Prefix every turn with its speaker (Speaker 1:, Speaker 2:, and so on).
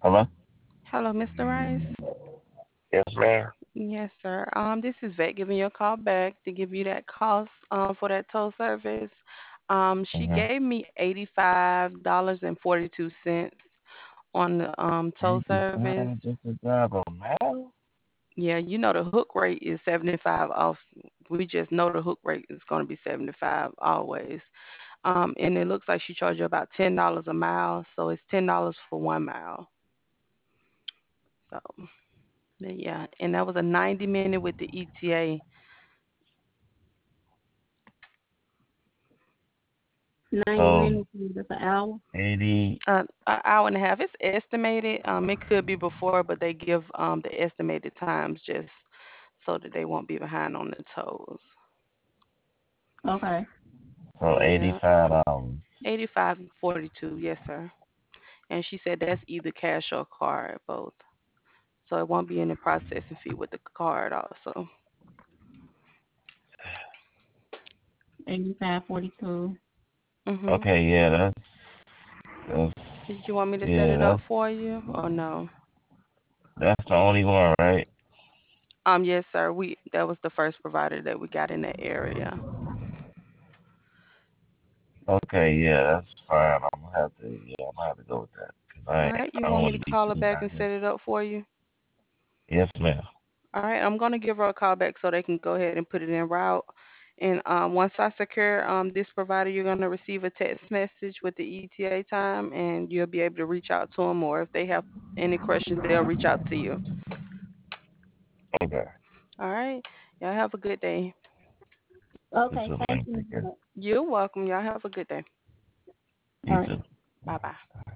Speaker 1: Hello?
Speaker 2: Hello, Mr. Rice.
Speaker 1: Yes, ma'am.
Speaker 2: Yes, sir. This is Vet giving you a call back to give you that cost for that tow service. She
Speaker 1: Mm-hmm.
Speaker 2: gave me $85.42 on the tow service.
Speaker 1: 85 just to drive a mile?
Speaker 2: Yeah, you know the hook rate is 75 off. We just know the hook rate is going to be 75 always. And it looks like she charged you about $10 a mile, so it's $10 for 1 mile. So yeah, and that was a 90-minute with the ETA.
Speaker 3: 90
Speaker 1: So
Speaker 3: minutes is just an hour.
Speaker 1: 80.
Speaker 2: An hour and a half. It's estimated. It could be before, but they give the estimated times just so that they won't be behind on the tolls.
Speaker 3: Okay.
Speaker 1: So
Speaker 2: Yeah,
Speaker 1: $85.
Speaker 2: 85.42. Yes, sir. And she said that's either cash or card, both. So it won't be any processing fee with the card also.
Speaker 3: 85.42.
Speaker 2: Mhm.
Speaker 1: Okay, yeah, that's
Speaker 2: Did you want me to set
Speaker 1: yeah,
Speaker 2: it up for you or no?
Speaker 1: that's the only one, right?
Speaker 2: Yes, sir. We that was the first provider that we got in that area.
Speaker 1: Okay, yeah, that's fine. I'm gonna have to go with that because
Speaker 2: All right.
Speaker 1: I
Speaker 2: You
Speaker 1: don't
Speaker 2: want
Speaker 1: want
Speaker 2: me
Speaker 1: to
Speaker 2: to
Speaker 1: be
Speaker 2: call her
Speaker 1: too
Speaker 2: back
Speaker 1: high.
Speaker 2: and set it up for you?
Speaker 1: Yes, ma'am.
Speaker 2: All right, I'm gonna give her a call back so they can go ahead and put it in route. And once I secure this provider, you're gonna receive a text message with the ETA time, and you'll be able to reach out to them. Or if they have any questions, they'll reach out to you.
Speaker 1: Okay.
Speaker 2: All right, y'all have a good day.
Speaker 1: You
Speaker 3: Okay,
Speaker 1: too,
Speaker 3: thank
Speaker 1: man.
Speaker 3: you.
Speaker 1: Take care.
Speaker 2: You're welcome. Y'all have a good day.
Speaker 1: You
Speaker 3: All right.
Speaker 1: too.
Speaker 2: Bye bye.